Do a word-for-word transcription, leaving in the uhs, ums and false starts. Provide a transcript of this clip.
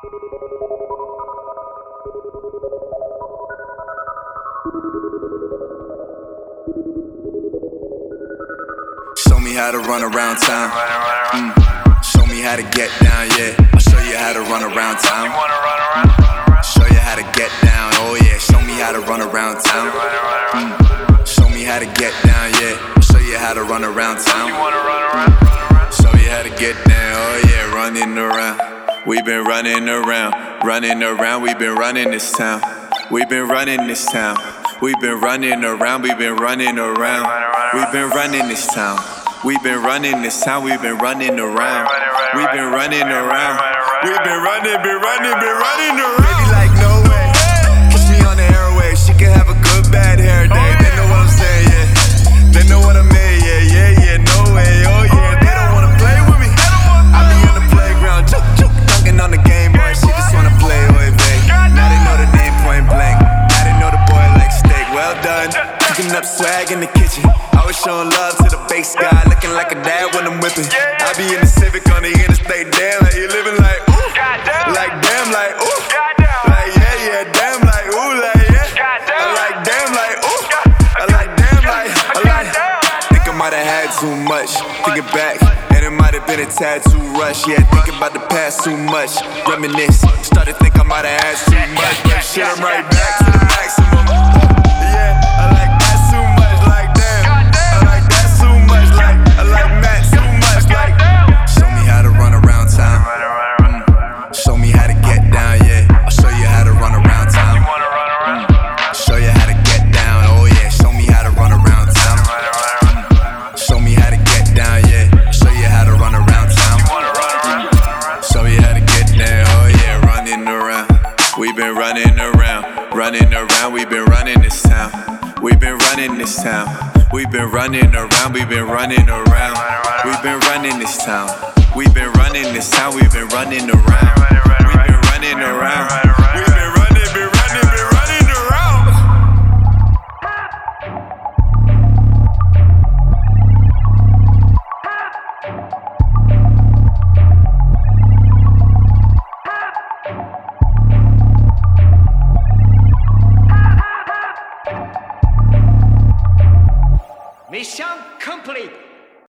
Show me how to run around town. Mm. Show me how to get down, yeah. I'll show you how to run around town. Mm. Show you how to get down, oh yeah. Show me how to run around town. Mm. Show me how to get down, yeah. I'll show you how to run around town. Show you how to get down, oh yeah. Running around. We've been running around, running around. We've been running this town. We've been running this town. We've been running around. We've been running around. We've been running this town. We've been running this town. We've been running around. We've been running around. We've been running, been running, been running around. Baby, like no way. Kiss me on the airwaves. She can have a good, bad hair day. They know what I'm saying, yeah. They know what I mean, yeah, yeah, yeah. No way, oh yeah. They don't wanna play with me. I be on the playground, chook, chook, dunking on the Game Boy. She just wanna play with me. Now they know the name point blank. Now they know the boy like steak. Well done. Cooking up swag in the kitchen. Always showing love to the bass guy, looking like a dad when I'm whipping. I be in the Civic on the interstate, damn, like you living like ooh, like damn, like ooh, like yeah, yeah, damn, like ooh, like yeah, I like damn, like ooh, I like damn, like I like. Think I might have had too much, thinking back, and it might have been a tad too rush. Yeah, thinking about the past too much, reminisce. Started think I might have had too much, but shit, I'm right back to the maximum. Yeah, I like that too much, like damn. I like that too much, like I like Matt too much, like. Show me how to run around town. Mm. Show me how to get down, yeah. I'll show you how to run around town. Mm. Show you how to get down, oh yeah. Show me how to run around town. Mm. Show me how to get down, yeah. I'll show you how to run around town. Mm. Show you how to get down, oh yeah. Running around. We've been running around, running around. We've been running this town. We've been running this town. We've been running around. We've been running around. We've been running this town. We've been running this town. We've been running around.